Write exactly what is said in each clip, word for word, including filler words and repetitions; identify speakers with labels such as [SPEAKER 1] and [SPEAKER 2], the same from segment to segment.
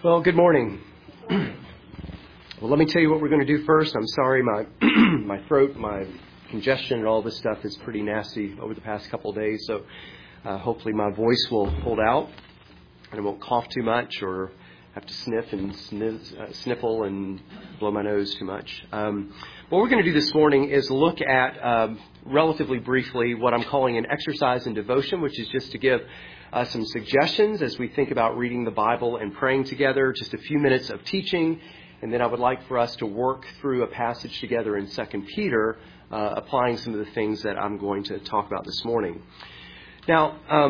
[SPEAKER 1] Well, good morning. Well, let me tell you what we're going to do first. I'm sorry, my my throat, my congestion, and all this stuff is pretty nasty over the past couple of days. So uh, hopefully my voice will hold out and I won't cough too much or have to sniff and sniff, uh, sniffle and blow my nose too much. Um, what we're going to do this morning is look at, um, relatively briefly, what I'm calling an exercise in devotion, which is just to give Uh, some suggestions as we think about reading the Bible and praying together, just a few minutes of teaching, and then I would like for us to work through a passage together in Second Peter, uh, applying some of the things that I'm going to talk about this morning. Now, um,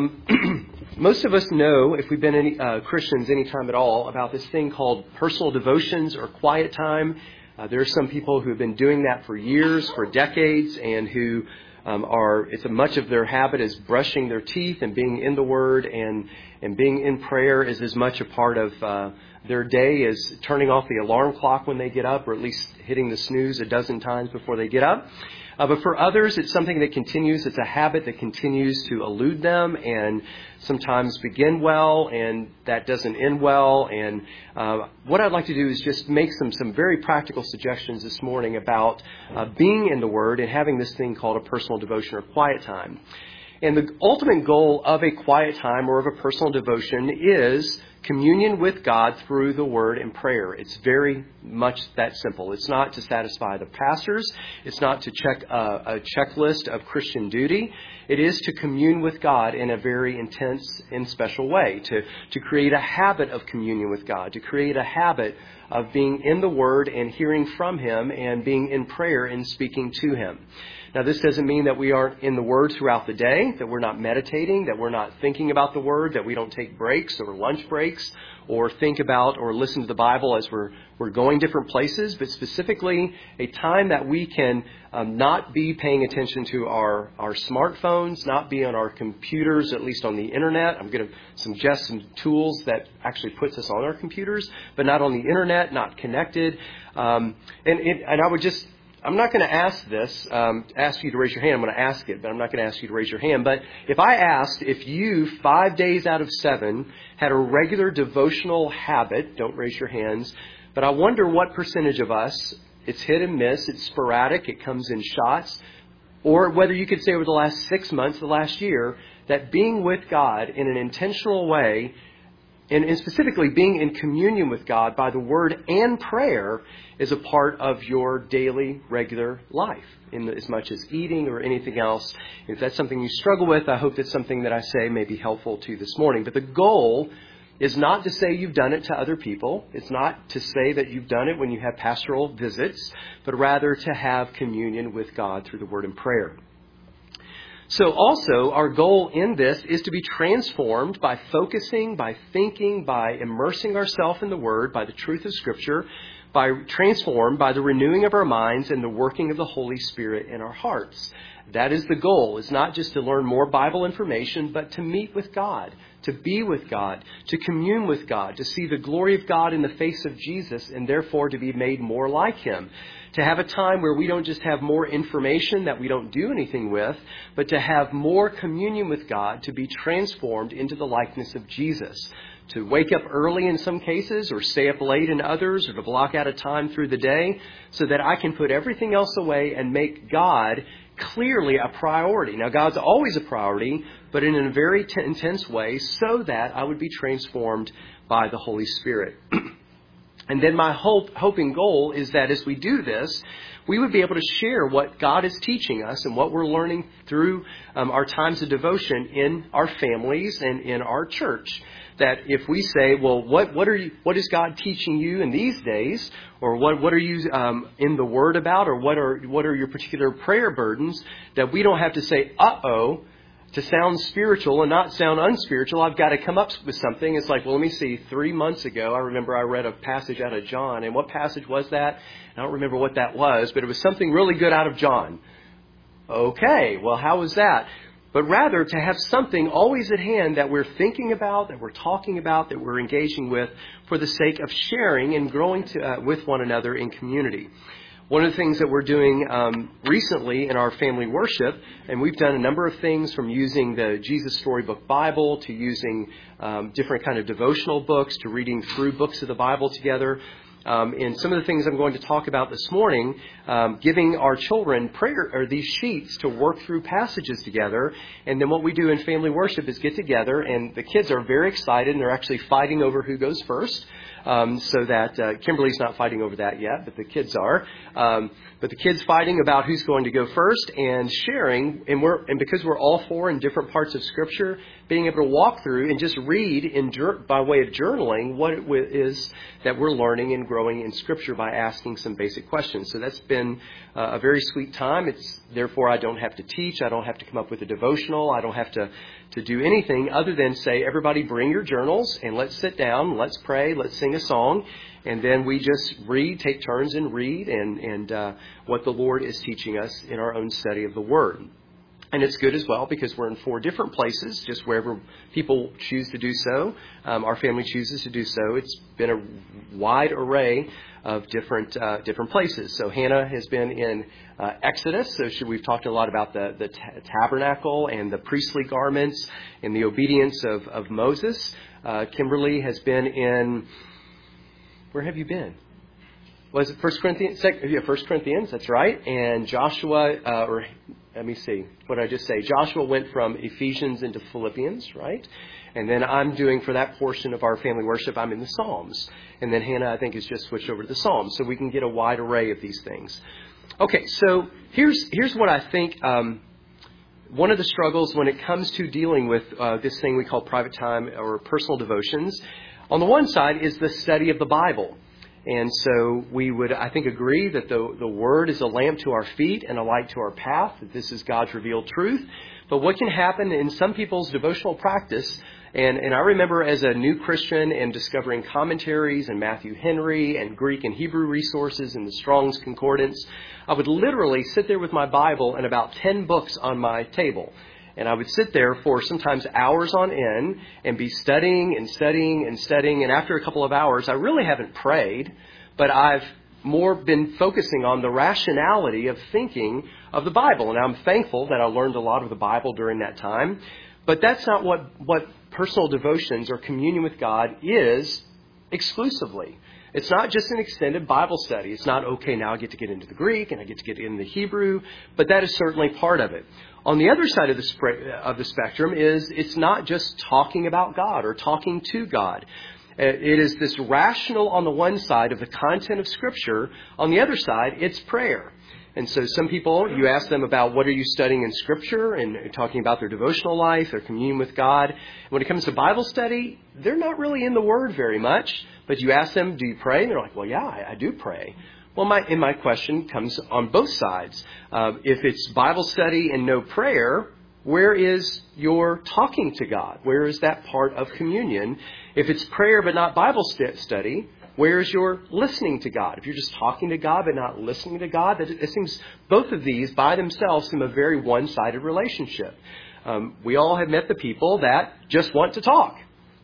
[SPEAKER 1] most of us know, if we've been any, uh, Christians any time at all, about this thing called personal devotions or quiet time. Uh, there are some people who have been doing that for years, for decades, and who Um, are it's a much of their habit is brushing their teeth and being in the Word and and being in prayer is as much a part of uh, their day as turning off the alarm clock when they get up, or at least hitting the snooze a dozen times before they get up. Uh, but for others, it's something that continues. It's a habit that continues to elude them and sometimes begin well, and that doesn't end well. And uh, what I'd like to do is just make some, some very practical suggestions this morning about uh, being in the Word and having this thing called a personal devotion or quiet time. And the ultimate goal of a quiet time or of a personal devotion is communion with God through the Word and prayer. It's very much that simple. It's not to satisfy the pastors. It's not to check a, a checklist of Christian duty. It is to commune with God in a very intense and special way, to, to create a habit of communion with God, to create a habit of being in the Word and hearing from Him and being in prayer and speaking to Him. Now, this doesn't mean that we aren't in the Word throughout the day, that we're not meditating, that we're not thinking about the Word, that we don't take breaks or lunch breaks or think about or listen to the Bible as we're we're going different places, but specifically a time that we can um, not be paying attention to our, our smartphones, not be on our computers, at least on the Internet. I'm going to suggest some tools that actually puts us on our computers, but not on the Internet, not connected. Um, and, it, and I would just... I'm not going to ask this, um, ask you to raise your hand. I'm going to ask it, but I'm not going to ask you to raise your hand. But if I asked if you, five days out of seven, had a regular devotional habit, don't raise your hands, but I wonder what percentage of us, it's hit and miss, it's sporadic, it comes in shots, or whether you could say over the last six months, the last year, that being with God in an intentional way, and, and specifically being in communion with God by the Word and prayer is a part of your daily, regular life, in as much as eating or anything else. If that's something you struggle with, I hope that's something that I say may be helpful to you this morning. But the goal is not to say you've done it to other people. It's not to say that you've done it when you have pastoral visits, but rather to have communion with God through the Word and prayer. So also, our goal in this is to be transformed by focusing, by thinking, by immersing ourselves in the Word, by the truth of Scripture, by transformed by the renewing of our minds and the working of the Holy Spirit in our hearts. That is the goal. It's not just to learn more Bible information, but to meet with God, to be with God, to commune with God, to see the glory of God in the face of Jesus, and therefore to be made more like Him. To have a time where we don't just have more information that we don't do anything with, but to have more communion with God, to be transformed into the likeness of Jesus. To wake up early in some cases or stay up late in others, or to block out a time through the day so that I can put everything else away and make God clearly a priority. Now, God's always a priority, but in a very t- intense way so that I would be transformed by the Holy Spirit. And then my hope, hope and goal is that as we do this, we would be able to share what God is teaching us and what we're learning through um, our times of devotion in our families and in our church. That if we say, well, what what are you? What is God teaching you in these days, or what what are you um, in the Word about, or what are what are your particular prayer burdens? That we don't have to say, uh-oh, to sound spiritual and not sound unspiritual. I've got to come up with something. It's like, well, let me see. Three months ago, I remember I read a passage out of John, and what passage was that? I don't remember what that was, but it was something really good out of John. Okay, well, how was that? But rather to have something always at hand that we're thinking about, that we're talking about, that we're engaging with for the sake of sharing and growing to, uh, with one another in community. One of the things that we're doing um, recently in our family worship, and we've done a number of things from using the Jesus Storybook Bible to using um, different kind of devotional books to reading through books of the Bible together. Um, and some of the things I'm going to talk about this morning, um, giving our children prayer or these sheets to work through passages together. And then what we do in family worship is get together, and the kids are very excited, and they're actually fighting over who goes first. Um, so that uh, Kimberly's not fighting over that yet, but the kids are. Um, but the kids fighting about who's going to go first and sharing, and we're and because we're all four in different parts of Scripture, being able to walk through and just read in by way of journaling what it is that we're learning and growing in Scripture by asking some basic questions. So that's been uh, a very sweet time. It's therefore I don't have to teach, I don't have to come up with a devotional, I don't have to to do anything other than say, everybody bring your journals and let's sit down, let's pray, let's sing a song, and then we just read, take turns and read and, and uh, what the Lord is teaching us in our own study of the Word. And it's good as well because we're in four different places, just wherever people choose to do so. Um, our family chooses to do so. It's been a wide array of different uh, different places. So Hannah has been in uh, Exodus. So she, we've talked a lot about the, the t- tabernacle and the priestly garments and the obedience of, of Moses. Uh, Kimberly has been in, where have you been? Was it First Corinthians? Yeah, First Corinthians, that's right. And Joshua, uh, or let me see, what did I just say? Joshua went from Ephesians into Philippians, right? And then I'm doing, for that portion of our family worship, I'm in the Psalms. And then Hannah, I think, has just switched over to the Psalms. So we can get a wide array of these things. Okay, so here's here's what I think um, one of the struggles when it comes to dealing with uh, this thing we call private time or personal devotions. On the one side is the study of the Bible. And so we would, I think, agree that the, the Word is a lamp to our feet and a light to our path, that this is God's revealed truth. But what can happen in some people's devotional practice, and, and I remember as a new Christian and discovering commentaries and Matthew Henry and Greek and Hebrew resources in the Strong's Concordance, I would literally sit there with my Bible and about ten books on my table. And I would sit there for sometimes hours on end and be studying and studying and studying. And after a couple of hours, I really haven't prayed, but I've more been focusing on the rationality of thinking of the Bible. And I'm thankful that I learned a lot of the Bible during that time. But that's not what, what personal devotions or communion with God is exclusively. It's not just an extended Bible study. It's not, okay, now I get to get into the Greek and I get to get into the Hebrew, but that is certainly part of it. On the other side of the, sp- of the spectrum is it's not just talking about God or talking to God. It is this rational on the one side of the content of Scripture. On the other side, it's prayer. And so some people, you ask them about what are you studying in Scripture and talking about their devotional life, their communion with God. When it comes to Bible study, they're not really in the Word very much. But you ask them, do you pray? And they're like, well, yeah, I, I do pray. Well, my, and my question comes on both sides. Uh, if it's Bible study and no prayer, where is your talking to God? Where is that part of communion? If it's prayer but not Bible st- study, where is your listening to God? If you're just talking to God but not listening to God, that it seems both of these by themselves seem a very one-sided relationship. Um, we all have met the people that just want to talk.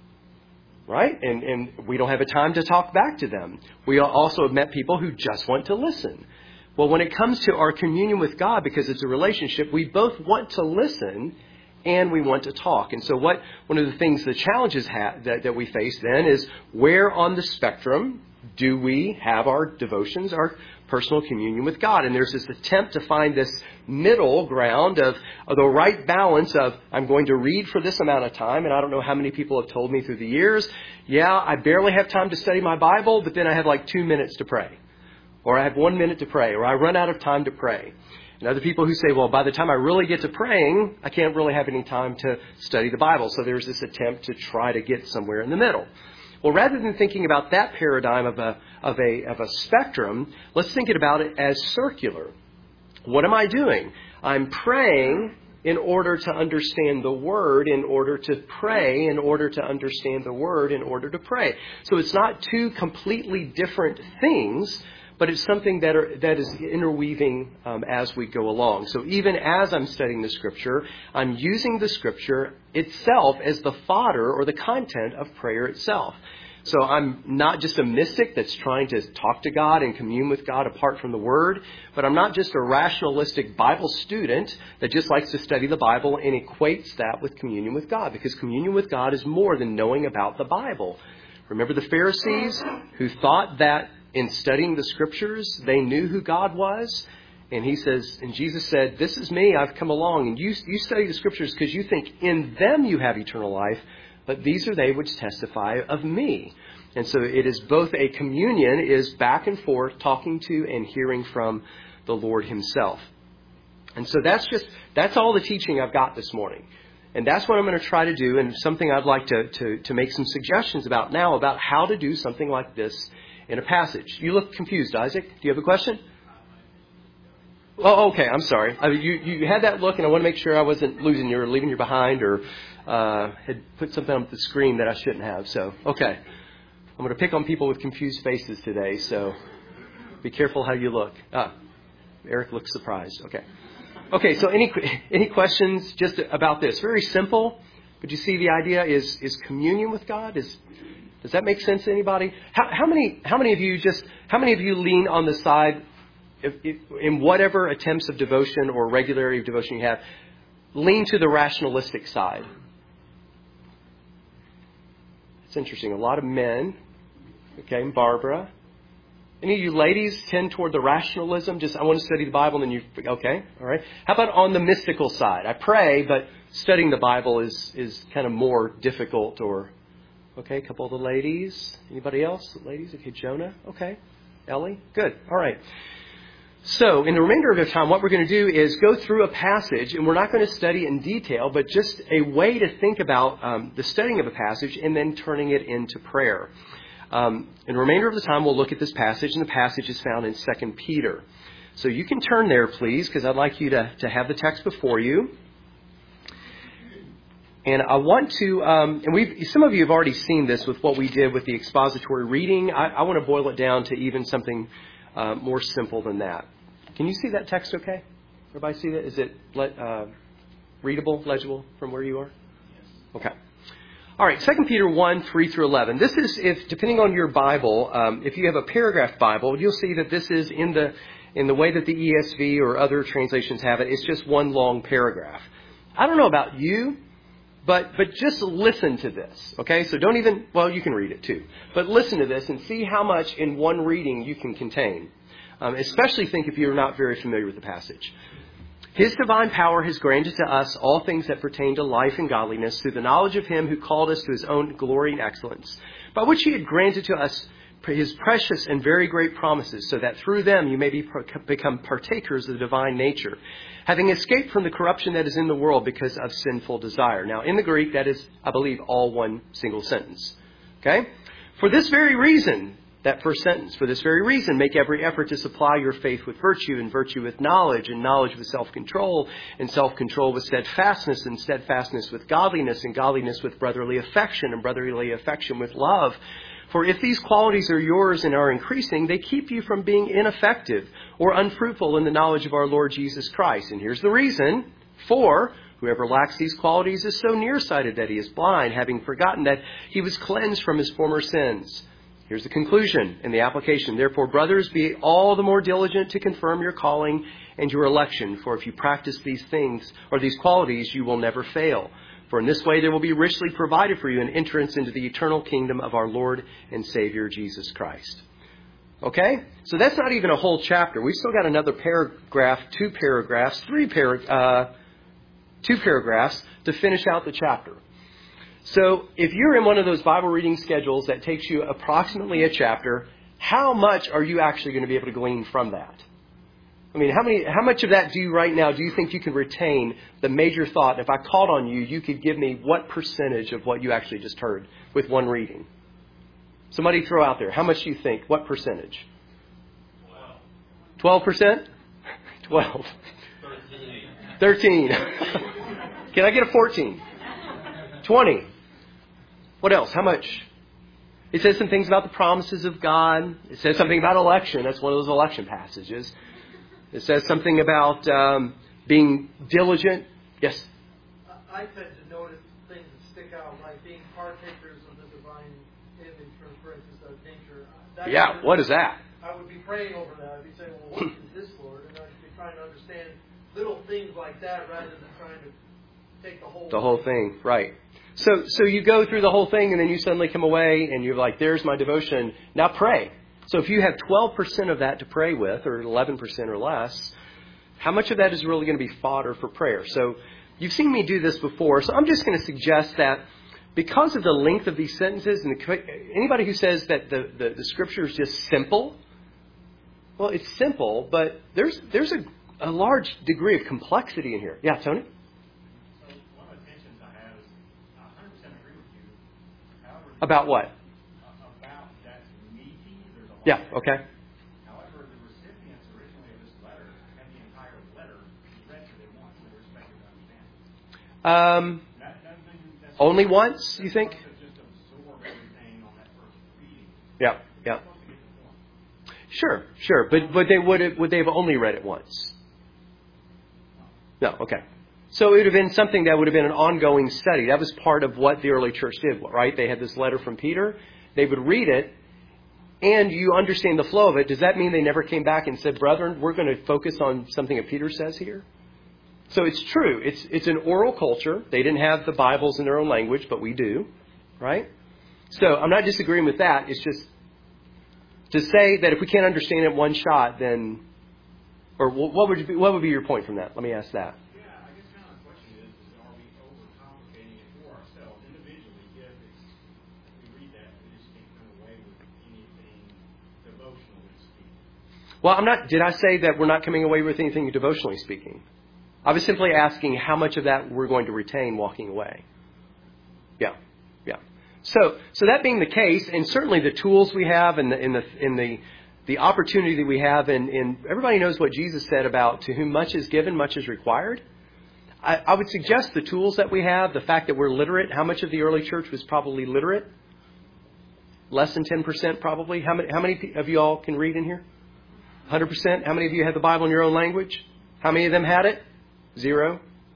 [SPEAKER 1] Right? And, and we don't have a time to talk back to them. We also have met people who just want to listen. Well, when it comes to our communion with God, because it's a relationship, we both want to listen and we want to talk. And so what one of the things, the challenges ha- that, that we face then is where on the spectrum do we have our devotions, our personal communion with God? And there's this attempt to find this middle ground of, of the right balance of I'm going to read for this amount of time. And I don't know how many people have told me through the years, yeah, I barely have time to study my Bible, but then I have like two minutes to pray. Or I have one minute to pray. Or I run out of time to pray. And other people who say, well, by the time I really get to praying, I can't really have any time to study the Bible. So there's this attempt to try to get somewhere in the middle. Well, rather than thinking about that paradigm of a of a of a spectrum, let's think about it as circular. What am I doing? I'm praying in order to understand the Word, in order to pray, in order to understand the Word, in order to pray. So it's not two completely different things, but it's something that are, that is interweaving um, as we go along. So even as I'm studying the Scripture, I'm using the Scripture itself as the fodder or the content of prayer itself. So I'm not just a mystic that's trying to talk to God and commune with God apart from the Word, but I'm not just a rationalistic Bible student that just likes to study the Bible and equates that with communion with God, because communion with God is more than knowing about the Bible. Remember the Pharisees who thought that in studying the Scriptures, they knew who God was? And he says, and Jesus said, this is me, I've come along, and you, you study the Scriptures because you think in them you have eternal life, but these are they which testify of me. And so it is both a communion, is back and forth, talking to and hearing from the Lord himself. And so that's just, that's all the teaching I've got this morning. And that's what I'm going to try to do, and something I'd like to, to, to make some suggestions about now, about how to do something like this in a passage. You look confused, Isaac. Do you have a question? Oh, okay. I'm sorry. I mean, you, you had that look, and I want to make sure I wasn't losing you or leaving you behind, or uh, had put something on the screen that I shouldn't have. So, okay. I'm going to pick on people with confused faces today, so be careful how you look. Ah, Eric looks surprised. Okay. Okay, so any any questions just about this? Very simple, but you see the idea is is communion with God. Is does that make sense to anybody? How, how many how many of you just how many of you lean on the side if, if, in whatever attempts of devotion or regularity of devotion you have, lean to the rationalistic side? It's interesting. A lot of men, okay, and Barbara. Any of you ladies tend toward the rationalism? Just, I want to study the Bible, and then you, okay, all right. How about on the mystical side? I pray, but studying the Bible is, is kind of more difficult, or, okay, a couple of the ladies. Anybody else? Ladies? Okay, Jonah? Okay. Ellie? Good. All right. So, in the remainder of the time, what we're going to do is go through a passage, and we're not going to study in detail, but just a way to think about um, the studying of a passage and then turning it into prayer. Um, in the remainder of the time, we'll look at this passage, and the passage is found in Second Peter. So you can turn there, please, because I'd like you to, to have the text before you. And I want to, um, and we've, some of you have already seen this with what we did with the expository reading. I, I want to boil it down to even something uh, more simple than that. Can you see that text okay? Everybody see that? Is it le- uh, readable, legible from where you are? Yes. Okay. All right, Second Peter one, three through eleven. This is, if depending on your Bible, um, if you have a paragraph Bible, you'll see that this is in the in the way that the E S V or other translations have it. It's just one long paragraph. I don't know about you, but but just listen to this, okay? So don't even, well, you can read it too. But listen to this and see how much in one reading you can contain. Um, especially think if you're not very familiar with the passage. His divine power has granted to us all things that pertain to life and godliness through the knowledge of him who called us to his own glory and excellence, by which he had granted to us his precious and very great promises, so that through them you may be become partakers of the divine nature, having escaped from the corruption that is in the world because of sinful desire. Now, in the Greek, that is, I believe, all one single sentence. Okay? For this very reason, that first sentence, for this very reason, make every effort to supply your faith with virtue, and virtue with knowledge, and knowledge with self-control, and self-control with steadfastness, and steadfastness with godliness, and godliness with brotherly affection, and brotherly affection with love. For if these qualities are yours and are increasing, they keep you from being ineffective or unfruitful in the knowledge of our Lord Jesus Christ. And here's the reason. For whoever lacks these qualities is so nearsighted that he is blind, having forgotten that he was cleansed from his former sins. Here's the conclusion and the application. Therefore, brothers, be all the more diligent to confirm your calling and your election. For if you practice these things or these qualities, you will never fail. For in this way there will be richly provided for you an entrance into the eternal kingdom of our Lord and Savior, Jesus Christ. Okay? So that's not even a whole chapter. We've still got another paragraph, two paragraphs, three par- uh, two paragraphs to finish out the chapter. So if you're in one of those Bible reading schedules that takes you approximately a chapter, how much are you actually going to be able to glean from that? I mean, how many, how much of that do you right now, do you think you can retain the major thought? If I called on you, you could give me what percentage of what you actually just heard with one reading? Somebody throw out there. How much do you think? What percentage? twelve percent? twelve. thirteen. Can I get a fourteen? twenty. What else? How much? It says some things about the promises of God. It says something about election. That's one of those election passages. It says something about um, being diligent. Yes?
[SPEAKER 2] I tend to notice things that stick out, like being partakers of the divine image, for, for instance, of nature. That
[SPEAKER 1] yeah, what is that?
[SPEAKER 2] I would be praying over that. I'd be saying, well, what is this, Lord? And I'd be trying to understand little things like that rather than trying to take the whole
[SPEAKER 1] The whole thing, right. So so you go through the whole thing and then you suddenly come away and you're like, there's my devotion. Now pray. So if you have twelve percent of that to pray with, or eleven percent or less, how much of that is really going to be fodder for prayer? So you've seen me do this before. So I'm just going to suggest that because of the length of these sentences, and the, anybody who says that the, the, the Scripture is just simple, well, it's simple, but there's there's a, a large degree of complexity in here. Yeah, Tony?
[SPEAKER 3] So one of the tensions I have is I one hundred percent agree with you. However,
[SPEAKER 1] About what?
[SPEAKER 3] About that's meaty. There's a lot
[SPEAKER 1] Yeah,
[SPEAKER 3] of
[SPEAKER 1] okay.
[SPEAKER 3] However, the recipients originally of this letter had the entire letter read to them once and they were expected to understand.
[SPEAKER 1] Um,
[SPEAKER 3] That doesn't necessarily-
[SPEAKER 1] only once, you think?
[SPEAKER 3] Just absorb everything on that first reading.
[SPEAKER 1] Yeah, yeah.
[SPEAKER 3] Supposed to get the point.
[SPEAKER 1] Sure, sure. But but they would have, would they have only read it once? No, okay. So it would have been something that would have been an ongoing study. That was part of what the early church did, right? They had this letter from Peter. They would read it, and you understand the flow of it. Does that mean they never came back and said, brethren, we're going to focus on something that Peter says here? So it's true. It's it's an oral culture. They didn't have the Bibles in their own language, but we do, right? So I'm not disagreeing with that. It's just to say that if we can't understand it one shot, then, or what would you be, what would be your point from that? Let me ask that.
[SPEAKER 3] Yeah, I guess kind of the question is, is are we overcomplicating it for ourselves individually? If it's, if we read that, we just can't come away with anything devotionally speaking.
[SPEAKER 1] Well, I'm not. Did I say that we're not coming away with anything devotionally speaking? I was simply asking how much of that we're going to retain walking away. Yeah, yeah. So, so that being the case, and certainly the tools we have, and the in the in the the opportunity that we have, and, and everybody knows what Jesus said about to whom much is given, much is required. I, I would suggest the tools that we have, the fact that we're literate. How much of the early church was probably literate? Less than ten percent, probably. How many? How many of you all can read in here? one hundred percent. How many of you had the Bible in your own language? How many of them had it? Zero.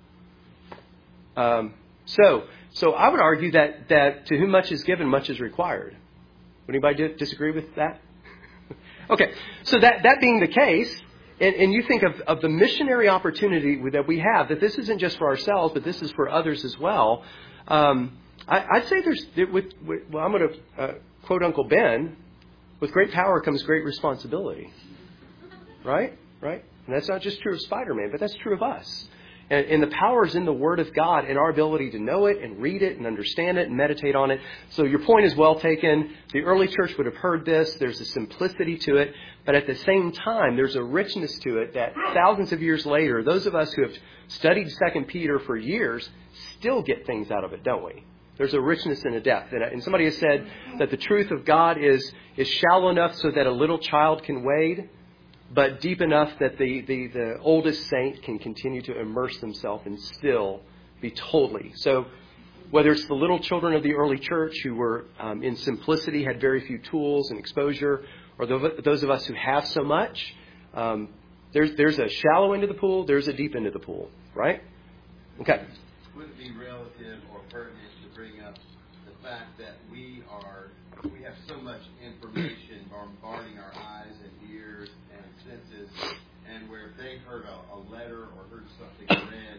[SPEAKER 1] Um, so, so I would argue that, that to whom much is given, much is required. Would anybody disagree with that? Okay. So that, that being the case, and, and you think of, of the missionary opportunity that we have, that this isn't just for ourselves, but this is for others as well. Um, I, I'd say there's, with, with, well, I'm going to uh, quote Uncle Ben, with great power comes great responsibility. Right? Right? And that's not just true of Spider-Man, but that's true of us. And, and the power is in the Word of God and our ability to know it and read it and understand it and meditate on it. So your point is well taken. The early church would have heard this. There's a simplicity to it. But at the same time, there's a richness to it that thousands of years later, those of us who have studied Second Peter for years still get things out of it, don't we? There's a richness and a depth. And, and somebody has said that the truth of God is, is shallow enough so that a little child can wade, but deep enough that the, the, the oldest saint can continue to immerse themselves and still be totally. So whether it's the little children of the early church who were um, in simplicity, had very few tools and exposure, or the, those of us who have so much, um, there's, there's a shallow end of the pool, there's a deep end of the pool, right? Okay.
[SPEAKER 4] Would it be relative or pertinent to bring up the fact that we are, we have so much information bombarding our eyes and ears and senses, and where if they heard a, a letter or heard something read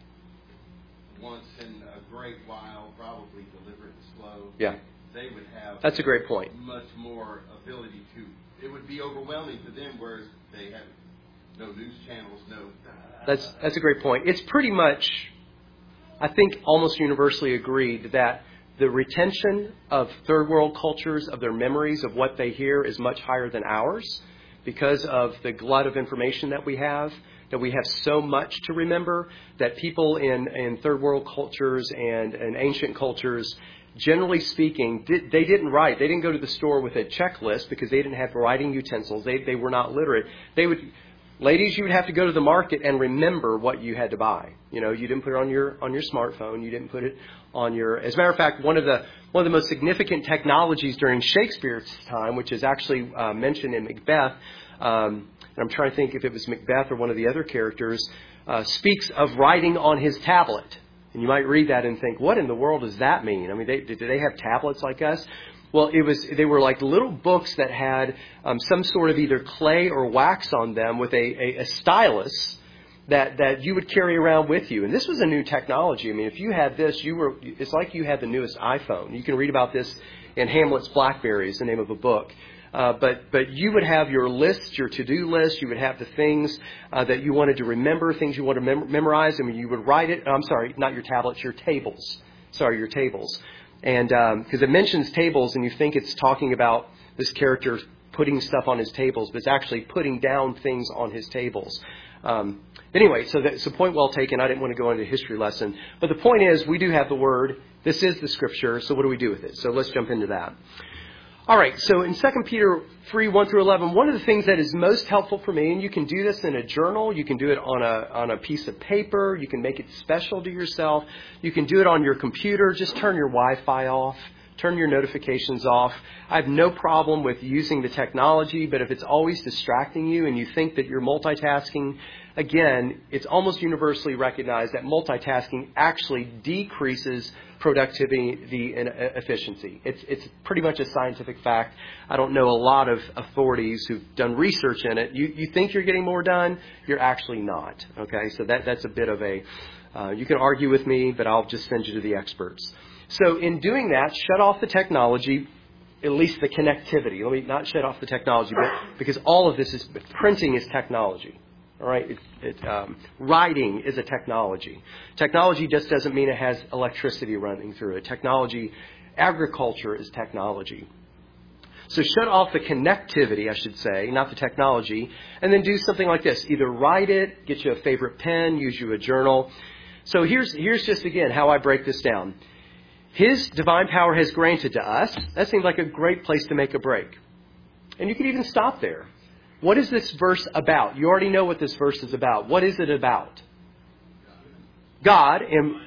[SPEAKER 4] once in a great while, probably deliberate and slow,
[SPEAKER 1] Yeah.
[SPEAKER 4] they would have
[SPEAKER 1] That's a great point.
[SPEAKER 4] much more ability to, it would be overwhelming to them, whereas they have no news channels, no...
[SPEAKER 1] That's that's a great point. It's pretty much, I think, almost universally agreed that the retention of third world cultures, of their memories of what they hear, is much higher than ours because of the glut of information that we have, that we have so much to remember, that people in, in third world cultures and, and ancient cultures, generally speaking, did, they didn't write. They didn't go to the store with a checklist because they didn't have writing utensils. They, they were not literate. They would... Ladies, you would have to go to the market and remember what you had to buy. You know, you didn't put it on your on your smartphone. You didn't put it on your. As a matter of fact, one of the one of the most significant technologies during Shakespeare's time, which is actually uh, mentioned in Macbeth, um, and I'm trying to think if it was Macbeth or one of the other characters, uh, speaks of writing on his tablet. And you might read that and think, what in the world does that mean? I mean, they, did they have tablets like us? Well, it was they were like little books that had um, some sort of either clay or wax on them with a, a, a stylus that, that you would carry around with you. And this was a new technology. I mean, if you had this, you were it's like you had the newest iPhone. You can read about this in Hamlet's Blackberry is the name of a book. Uh, but but you would have your list, your to-do list. You would have the things uh, that you wanted to remember, things you want to mem- memorize. I mean, you would write it. I'm sorry, not your tablets, your tables. Sorry, your tables. And because um, it mentions tables, and you think it's talking about this character putting stuff on his tables, but it's actually putting down things on his tables. Um, anyway, so that's a point well taken. I didn't want to go into a history lesson. But the point is, we do have the Word. This is the Scripture. So what do we do with it? So let's jump into that. All right, so in Second Peter three, one through eleven, one of the things that is most helpful for me, and you can do this in a journal, you can do it on a on a piece of paper, you can make it special to yourself, you can do it on your computer, just turn your Wi-Fi off, turn your notifications off. I have no problem with using the technology, but if it's always distracting you and you think that you're multitasking, again, it's almost universally recognized that multitasking actually decreases productivity and efficiency. It's it's pretty much a scientific fact. I don't know a lot of authorities who've done research in it. You you think you're getting more done, you're actually not. Okay, so that that's a bit of a. Uh, you can argue with me, but I'll just send you to the experts. So in doing that, shut off the technology, at least the connectivity. Let me not shut off the technology, but because all of this is printing is technology. All right, it, it, um, writing is a technology. Technology just doesn't mean it has electricity running through it. Technology, agriculture is technology. So shut off the connectivity, I should say, not the technology, and then do something like this. Either write it, get you a favorite pen, use you a journal. So here's here's just, again, how I break this down. His divine power has granted to us. That seems like a great place to make a break. And you could even stop there. What is this verse about? You already know what this verse is about. What is it about? God. And,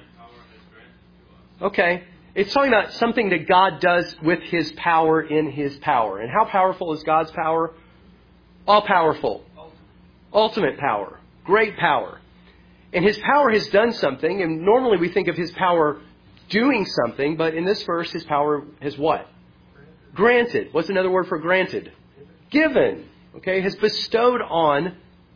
[SPEAKER 1] okay. It's talking about something that God does with His power in His power. And how powerful is God's power? All powerful. Ultimate power. Great power. And His power has done something. And normally we think of His power doing something. But in this verse, His power has what? Granted. What's another word for granted? Given. Okay, has bestowed on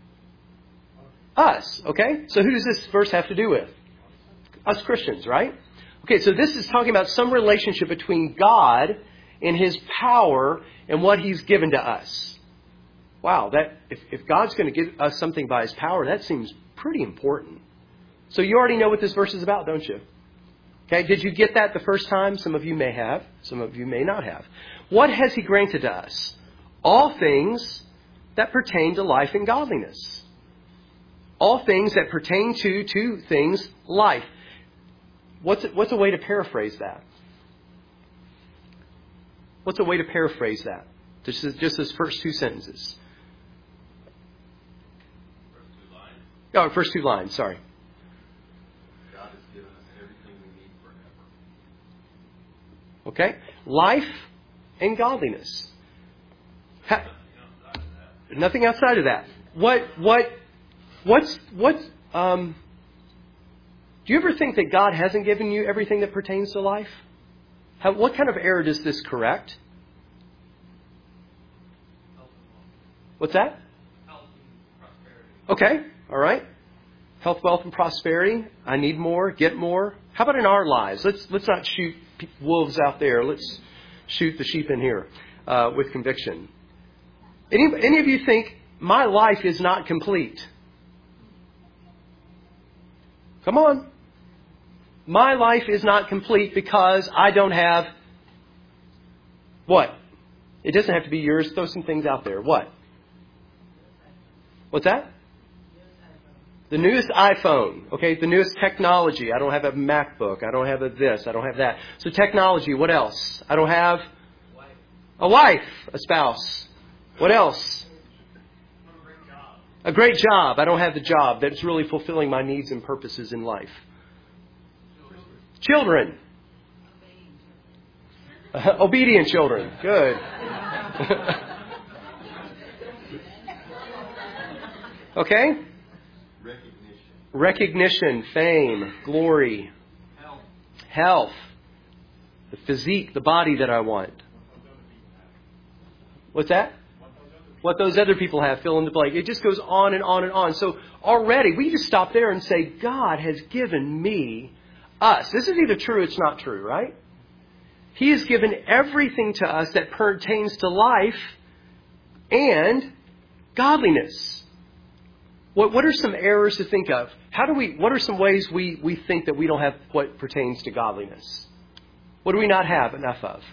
[SPEAKER 1] us. Okay, so who does this verse have to do with? Us Christians, right? Okay, so this is talking about some relationship between God and His power and what He's given to us. Wow, that if, if God's going to give us something by His power, that seems pretty important. So you already know what this verse is about, don't you? Okay, did you get that the first time? Some of you may have. Some of you may not have. What has He granted to us? All things that pertain to life and godliness. All things that pertain to two things, life. What's, what's a way to paraphrase that? What's a way to paraphrase that? Just, just those first two sentences.
[SPEAKER 4] First two lines.
[SPEAKER 1] Oh, first two lines, sorry.
[SPEAKER 4] God has given us everything we need forever.
[SPEAKER 1] Okay? Life and godliness. Ha- Nothing outside of that. What, what, what's, what's, um, do you ever think that God hasn't given you everything that pertains to life? How, what kind of error does this correct? What's that?
[SPEAKER 2] Health and prosperity.
[SPEAKER 1] Okay. All right. Health, wealth, and prosperity. I need more. Get more. How about in our lives? Let's, let's not shoot wolves out there. Let's shoot the sheep in here, uh, with conviction. Any, any of you think my life is not complete? Come on. My life is not complete because I don't have what? It doesn't have to be yours. Throw some things out there. What? What's that? The newest iPhone. Okay, the newest technology. I don't have a MacBook. I don't have a this. I don't have that. So technology. What else? I don't have a wife, a spouse. What else? A great job. I don't have the job that's really fulfilling my needs and purposes in life. Children. Uh, obedient children. Good. Okay?
[SPEAKER 4] Recognition.
[SPEAKER 1] Recognition, fame, glory,
[SPEAKER 2] Health.
[SPEAKER 1] health, the physique, the body that I want. What's that? What those other people have, fill in the blank. It just goes on and on and on. So already we just stop there and say, God has given me us. This is either true or it's not true, right? He has given everything to us that pertains to life and godliness. What, what are some errors to think of? How do we? What are some ways we, we think that we don't have what pertains to godliness? What do we not have enough of?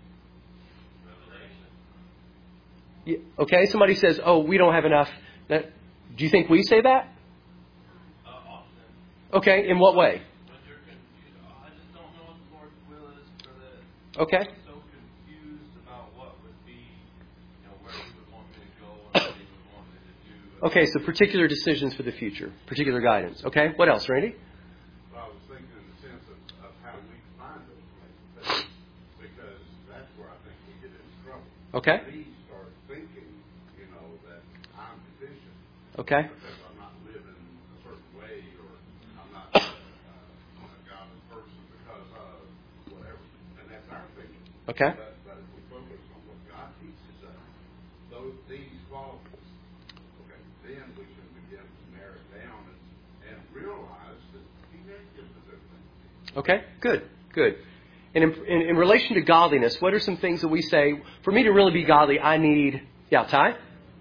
[SPEAKER 1] Yeah, okay, somebody says, "Oh, we don't have enough." That, do you think we say that?
[SPEAKER 5] Uh, often.
[SPEAKER 1] Okay, in what way?
[SPEAKER 5] When you're confused, oh, I just don't know what the Lord's will is for this.
[SPEAKER 1] Okay.
[SPEAKER 5] I'm so confused about what would be, you know, where He would want me to go and what He would want me to do.
[SPEAKER 1] Okay, so particular decisions for the future, particular guidance. Okay, what else, Randy?
[SPEAKER 6] Well, I was thinking in the sense of, of how we find those places, because that's where I think we get in trouble.
[SPEAKER 1] Okay.
[SPEAKER 6] We start thinking, you know, that I'm deficient.
[SPEAKER 1] Okay.
[SPEAKER 6] Because I'm not living a certain way, or I'm not uh, uh, a godly person because of whatever. And that's our thinking.
[SPEAKER 1] Okay.
[SPEAKER 6] But, but if we focus on what God teaches us, those these qualities, okay, then we can begin to narrow it down and, and realize that He has given us everything.
[SPEAKER 1] Okay, good, good. And in, in, in relation to godliness, what are some things that we say, for me to really be godly, I need, yeah, Ty?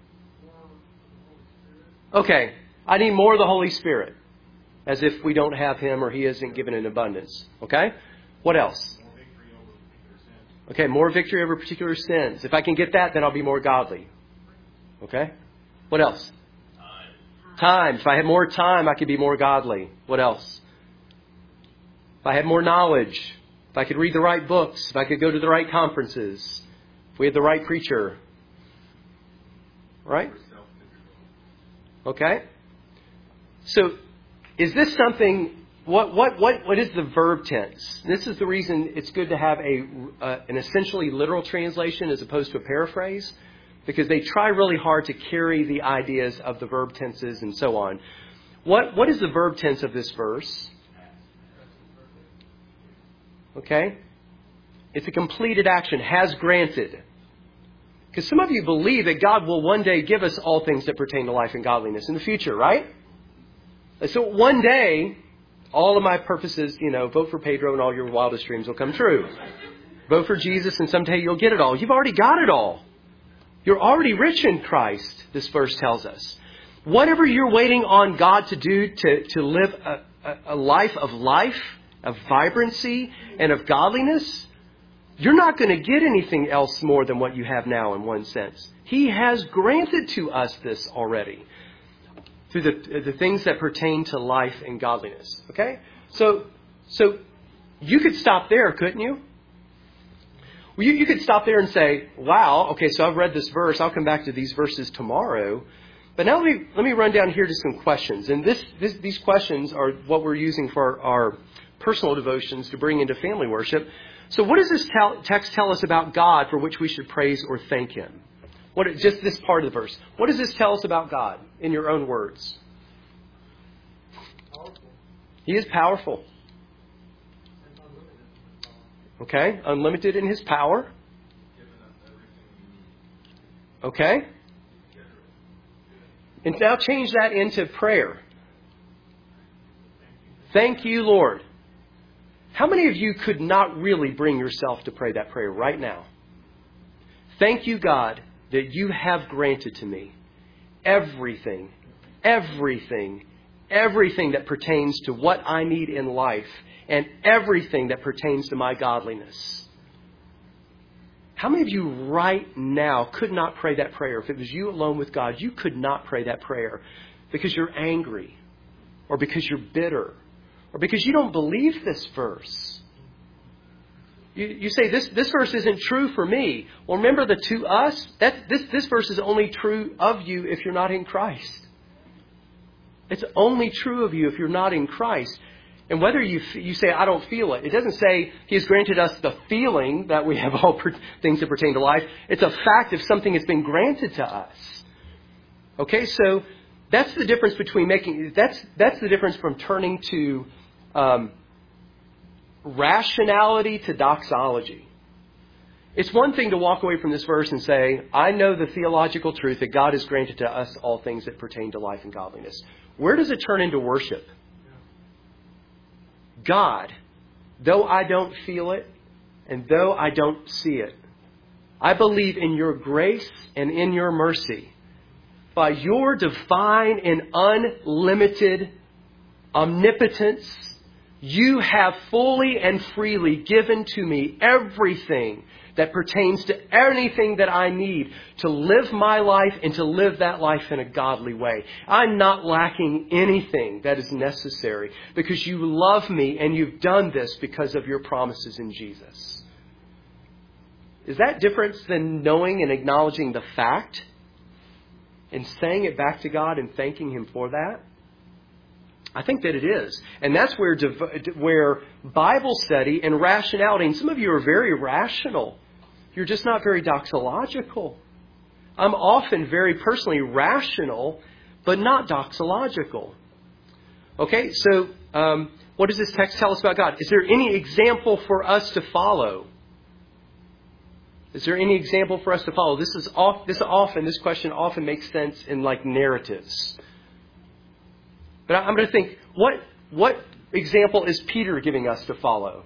[SPEAKER 1] Okay, I need more of the Holy Spirit, as if we don't have Him or He isn't given in abundance. Okay? What else?
[SPEAKER 3] More victory over particular sins.
[SPEAKER 1] Okay, more victory over particular sins. If I can get that, then I'll be more godly. Okay? What else? Time. If I had more time, I could be more godly. What else? If I had more knowledge, if I could read the right books, if I could go to the right conferences, if we had the right preacher. Right? Okay? So, is this something, what what what what is the verb tense? This is the reason it's good to have a uh, an essentially literal translation as opposed to a paraphrase, because they try really hard to carry the ideas of the verb tenses and so on. What what is the verb tense of this verse? Okay? It's a completed action, has granted. Because some of you believe that God will one day give us all things that pertain to life and godliness in the future, right? So one day, all of my purposes, you know, vote for Pedro and all your wildest dreams will come true. Vote for Jesus and someday you'll get it all. You've already got it all. You're already rich in Christ, this verse tells us. Whatever you're waiting on God to do to, to live a, a, a life of life, of vibrancy, and of godliness, you're not going to get anything else more than what you have now in one sense. He has granted to us this already through the, the things that pertain to life and godliness. Okay? So, so you could stop there, couldn't you? Well, you, you could stop there and say, wow, okay, so I've read this verse. I'll come back to these verses tomorrow. But now let me, let me run down here to some questions. And this, this, these questions are what we're using for our, our personal devotions to bring into family worship. So what does this tell, text tell us about God for which we should praise or thank Him? What, just this part of the verse. What does this tell us about God in your own words?
[SPEAKER 2] Powerful.
[SPEAKER 1] He is powerful.
[SPEAKER 2] And unlimited.
[SPEAKER 1] Okay? Unlimited in His power. Okay? And now change that into prayer. Thank you, Lord. How many of you could not really bring yourself to pray that prayer right now? Thank you, God, that you have granted to me everything, everything, everything that pertains to what I need in life and everything that pertains to my godliness. How many of you right now could not pray that prayer? If it was you alone with God, you could not pray that prayer because you're angry or because you're bitter or because you don't believe this verse. You, you say, this, this verse isn't true for me. Well, remember the to us, that, this, this verse is only true of you if you're not in Christ. It's only true of you if you're not in Christ. And whether you you say, I don't feel it. It doesn't say He has granted us the feeling that we have all per- things that pertain to life. It's a fact of something that's been granted to us. Okay, so that's the difference between making, that's that's the difference from turning to um, rationality to doxology. It's one thing to walk away from this verse and say, I know the theological truth that God has granted to us all things that pertain to life and godliness. Where does it turn into worship? God, though I don't feel it and though I don't see it, I believe in your grace and in your mercy. By your divine and unlimited omnipotence, you have fully and freely given to me everything that pertains to anything that I need to live my life and to live that life in a godly way. I'm not lacking anything that is necessary because you love me and you've done this because of your promises in Jesus. Is that different than knowing and acknowledging the fact and saying it back to God and thanking Him for that? I think that it is. And that's where where Bible study and rationality, and some of you are very rational. You're just not very doxological. I'm often very personally rational, but not doxological. Okay, so um, what does this text tell us about God? Is there any example for us to follow? Is there any example for us to follow? This is off, this often, this question often makes sense in like narratives. But I'm going to think, what what example is Peter giving us to follow?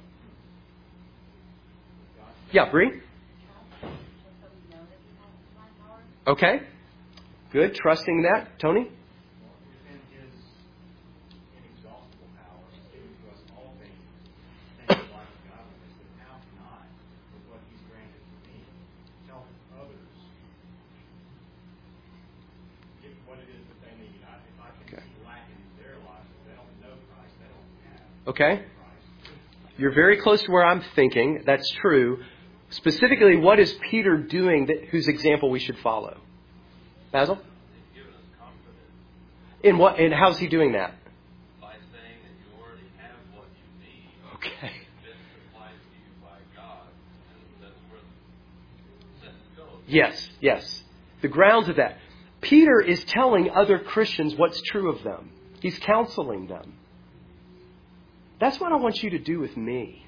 [SPEAKER 1] Yeah, Bree? Okay. Good. Trusting that. Tony?
[SPEAKER 3] Within His inexhaustible power, He's given to us all things, things of life and godliness, and how not, with what He's granted to me, help others get what it is that they need. I, if I can
[SPEAKER 1] Okay.
[SPEAKER 3] see lack in their lives, if they don't know Christ, they don't have
[SPEAKER 1] Okay.
[SPEAKER 3] Christ.
[SPEAKER 1] You're very close to where I'm thinking. That's true. Specifically, what is Peter doing that whose example we should follow? Basil?
[SPEAKER 5] He's given us confidence
[SPEAKER 1] In what? And how's he doing that?
[SPEAKER 5] by saying that you already have what you need.
[SPEAKER 1] Okay.
[SPEAKER 5] It's been supplied to you by God. And that's where the sentence goes.
[SPEAKER 1] Yes, yes. The grounds of that. Peter is telling other Christians what's true of them. He's counseling them. That's what I want you to do with me.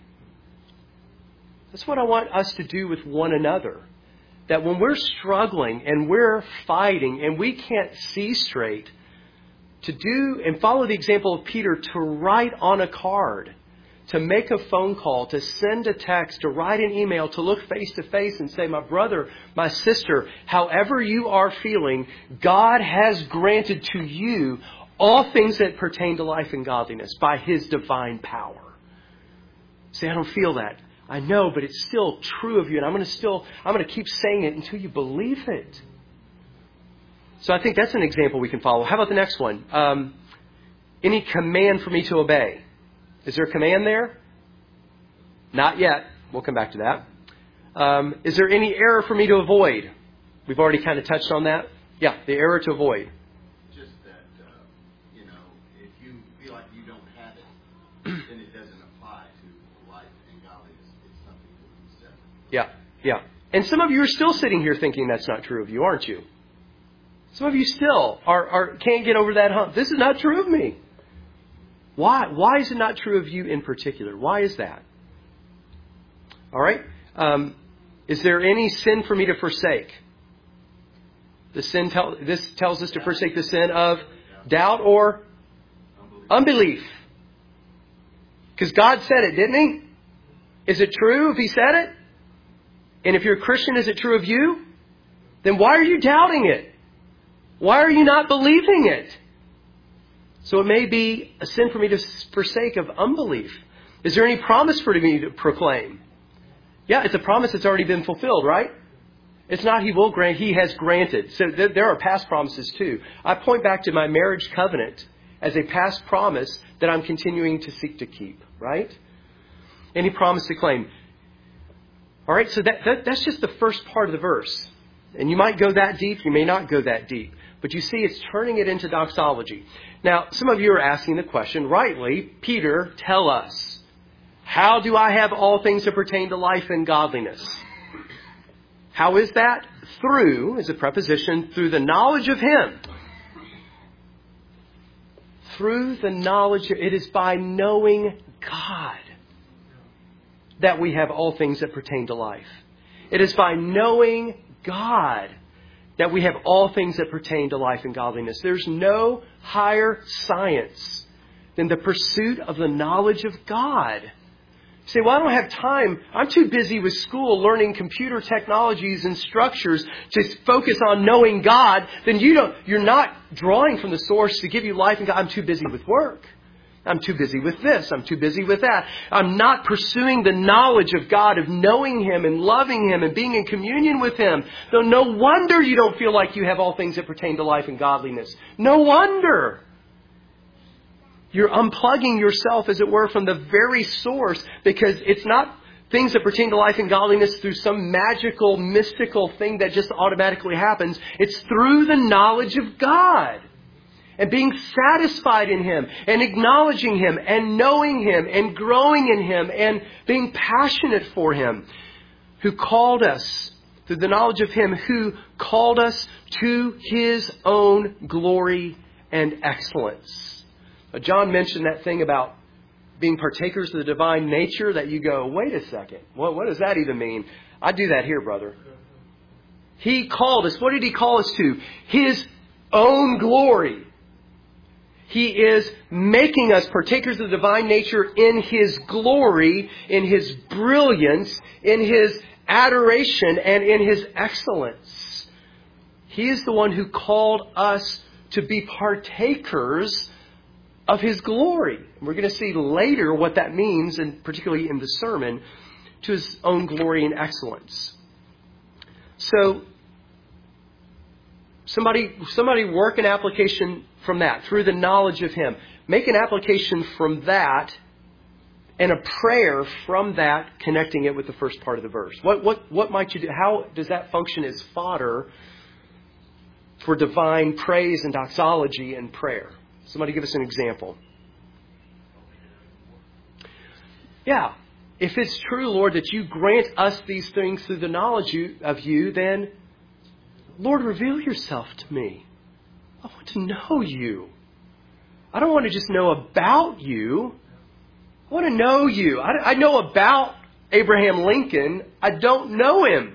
[SPEAKER 1] That's what I want us to do with one another. That when we're struggling and we're fighting and we can't see straight, to do and follow the example of Peter, to write on a card, to make a phone call, to send a text, to write an email, to look face to face and say, my brother, my sister, however you are feeling, God has granted to you all things that pertain to life and godliness by His divine power. Say, I don't feel that. I know, but it's still true of you, and I'm going to still, I'm going to keep saying it until you believe it. So I think that's an example we can follow. How about the next one? Um, any command for me to obey? Is there a command there? Not yet. We'll come back to that. Um, is there any error for me to avoid? We've already kind of touched on that. Yeah, the error to avoid.
[SPEAKER 4] Just that, uh, you know, if you feel like you don't have it, then it doesn't apply to life and godliness. It's something completely separate.
[SPEAKER 1] Yeah, yeah. And some of you are still sitting here thinking that's not true of you, aren't you? Some of you still are, are can't get over that hump. This is not true of me. Why? Why is it not true of you in particular? Why is that? All right. Um, is there any sin for me to forsake? The sin tell, this tells us to forsake the sin of doubt or unbelief. Because God said it, didn't He? Is it true if He said it? And if you're a Christian, is it true of you? Then why are you doubting it? Why are you not believing it? So it may be a sin for me to forsake of unbelief. Is there any promise for me to proclaim? Yeah, it's a promise that's already been fulfilled, right? It's not He will grant, He has granted. So th- there are past promises too. I point back to my marriage covenant as a past promise that I'm continuing to seek to keep, right? Any promise to claim. All right, so that, that that's just the first part of the verse. And you might go that deep, you may not go that deep. But you see, it's turning it into doxology. Now, some of you are asking the question, rightly, Peter, tell us, how do I have all things that pertain to life and godliness? How is that? Through, is a preposition, through the knowledge of Him. Through the knowledge, it is by knowing God that we have all things that pertain to life. It is by knowing God that we have all things that pertain to life and godliness. There's no higher science than the pursuit of the knowledge of God. You say, well, I don't have time. I'm too busy with school learning computer technologies and structures to focus on knowing God. Then you don't, you're not drawing from the source to give you life and God. I'm too busy with work. I'm too busy with this. I'm too busy with that. I'm not pursuing the knowledge of God, of knowing Him and loving Him and being in communion with Him. So no wonder you don't feel like you have all things that pertain to life and godliness. No wonder. You're unplugging yourself, as it were, from the very source, because it's not things that pertain to life and godliness through some magical, mystical thing that just automatically happens. It's through the knowledge of God and being satisfied in Him and acknowledging Him and knowing Him and growing in Him and being passionate for Him, who called us through the knowledge of Him, who called us to His own glory and excellence. John mentioned that thing about being partakers of the divine nature that you go, wait a second, what, what does that even mean? I do that here, brother. He called us. What did He call us to? His own glory. He is making us partakers of the divine nature in His glory, in His brilliance, in His adoration, and in His excellence. He is the one who called us to be partakers of His glory. We're going to see later what that means, and particularly in the sermon, to His own glory and excellence. So, somebody, somebody work an application from that, through the knowledge of Him. Make an application from that and a prayer from that, connecting it with the first part of the verse. What, what, what might you do? How does that function as fodder for divine praise and doxology and prayer? Somebody give us an example. Yeah. If it's true, Lord, that you grant us these things through the knowledge of you, then, Lord, reveal yourself to me. I want to know you. I don't want to just know about you. I want to know you. I, I know about Abraham Lincoln. I don't know him.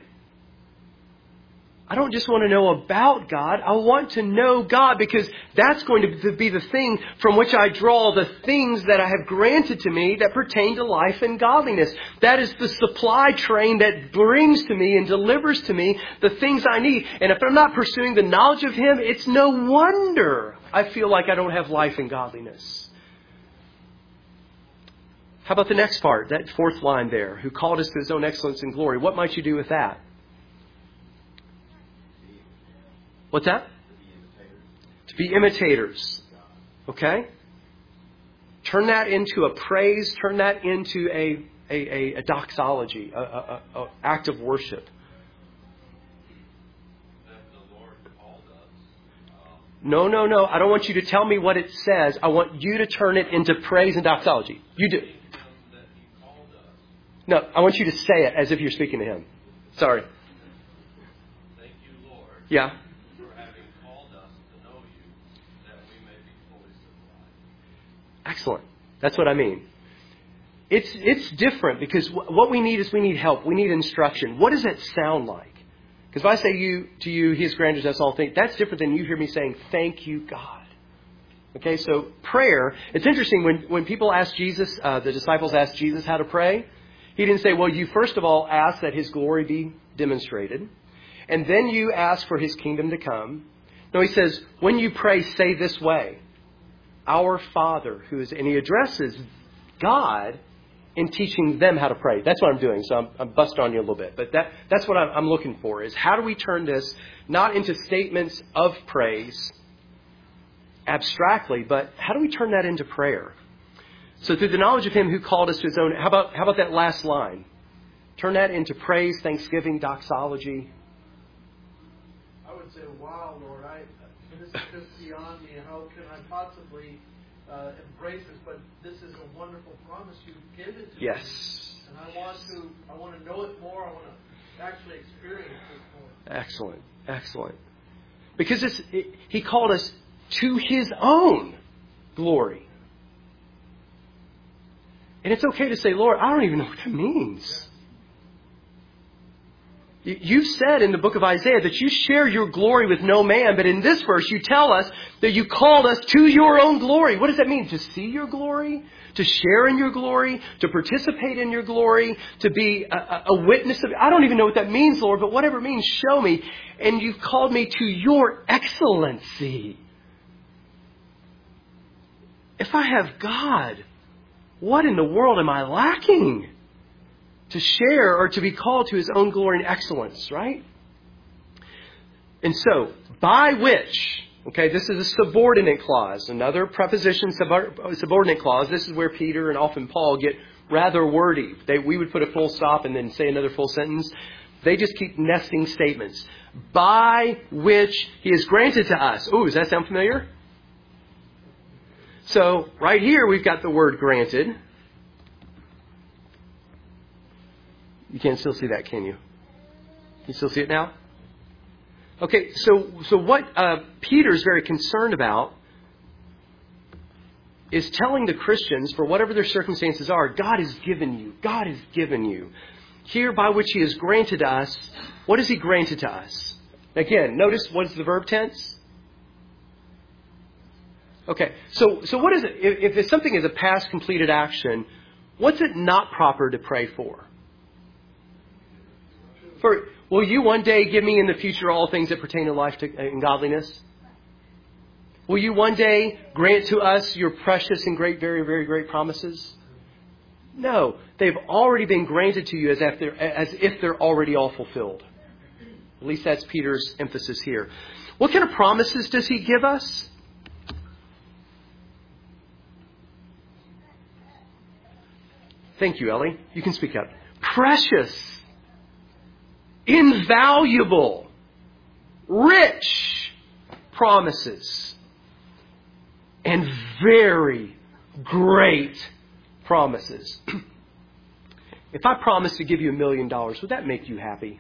[SPEAKER 1] I don't just want to know about God. I want to know God, because that's going to be the thing from which I draw the things that I have granted to me that pertain to life and godliness. That is the supply train that brings to me and delivers to me the things I need. And if I'm not pursuing the knowledge of Him, it's no wonder I feel like I don't have life and godliness. How about the next part, that fourth line there, who called us to His own excellence and glory? What might you do with that? What's that? To be imitators. Okay? Turn that into a praise. Turn that into a, a, a, a doxology, a, a, a, a act of worship.
[SPEAKER 5] That the Lord called us. Um,
[SPEAKER 1] No, no, no. I don't want you to tell me what it says. I want you to turn it into praise and doxology. You do.
[SPEAKER 5] That He called us.
[SPEAKER 1] No, I want you to say it as if you're speaking to Him. Sorry.
[SPEAKER 5] Thank you, Lord.
[SPEAKER 1] Yeah. Excellent. That's what I mean. It's it's different, because what we need is we need help. We need instruction. What does that sound like? Because if I say you to you, He has granted us all things, that's different than you hear me saying, thank you, God. Okay, so prayer, it's interesting when, when people ask Jesus, uh, the disciples asked Jesus how to pray, He didn't say, well, you first of all ask that His glory be demonstrated, and then you ask for His kingdom to come. No, He says, when you pray, say this way. Our Father, who is, and He addresses God in teaching them how to pray. That's what I'm doing. So I'm, I'm busting on you a little bit. But that, that's what I'm, I'm looking for, is how do we turn this not into statements of praise abstractly, but how do we turn that into prayer? So through the knowledge of Him who called us to His own, how about, how about that last line? Turn that into praise, thanksgiving, doxology.
[SPEAKER 2] I would say, wow, Lord, I, this is just beyond me. How can I possibly uh, embrace this? But this is a wonderful promise you've given to
[SPEAKER 1] Yes.
[SPEAKER 2] me. And I want to, I want to know it more. I want to actually experience this more.
[SPEAKER 1] Excellent. Excellent. Because it's, it, He called us to His own glory. And it's okay to say, Lord, I don't even know what that means. You said in the book of Isaiah that you share your glory with no man, but in this verse you tell us that you called us to your own glory. What does that mean? To see your glory? To share in your glory? To participate in your glory? To be a, a witness of it? I don't even know what that means, Lord, but whatever it means, show me. And you've called me to your excellency. If I have God, what in the world am I lacking to share or to be called to His own glory and excellence, right? And so, by which, okay, this is a subordinate clause, another preposition, subordinate clause. This is where Peter and often Paul get rather wordy. They, we would put a full stop and then say another full sentence. They just keep nesting statements. By which He is granted to us. Ooh, does that sound familiar? So, right here we've got the word granted. You can't still see that, can you? You still see it now? Okay, so so what uh, Peter's very concerned about is telling the Christians, for whatever their circumstances are, God has given you. God has given you. Here, by which He has granted us, what has He granted to us? Again, notice what is the verb tense? Okay, so so what is it? If, if something is a past completed action, what's it not proper to pray for? For, will you one day give me in the future all things that pertain to life to, and godliness? Will you one day grant to us your precious and great, very, very great promises? No, they've already been granted to you as if they're, as if they're already all fulfilled. At least that's Peter's emphasis here. What kind of promises does He give us? Thank you, Ellie. You can speak up. Precious. Invaluable, rich promises, and very great promises. If I promised to give you a million dollars, would that make you happy?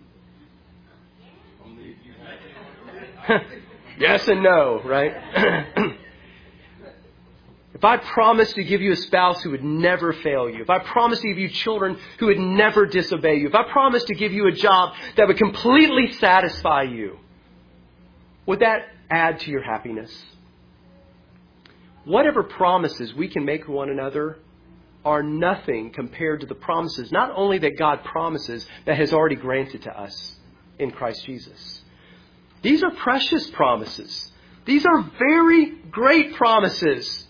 [SPEAKER 1] Yes and no, right? If I promised to give you a spouse who would never fail you, if I promised to give you children who would never disobey you, if I promised to give you a job that would completely satisfy you, would that add to your happiness? Whatever promises we can make one another are nothing compared to the promises, not only that God promises, that has already granted to us in Christ Jesus. These are precious promises. These are very great promises.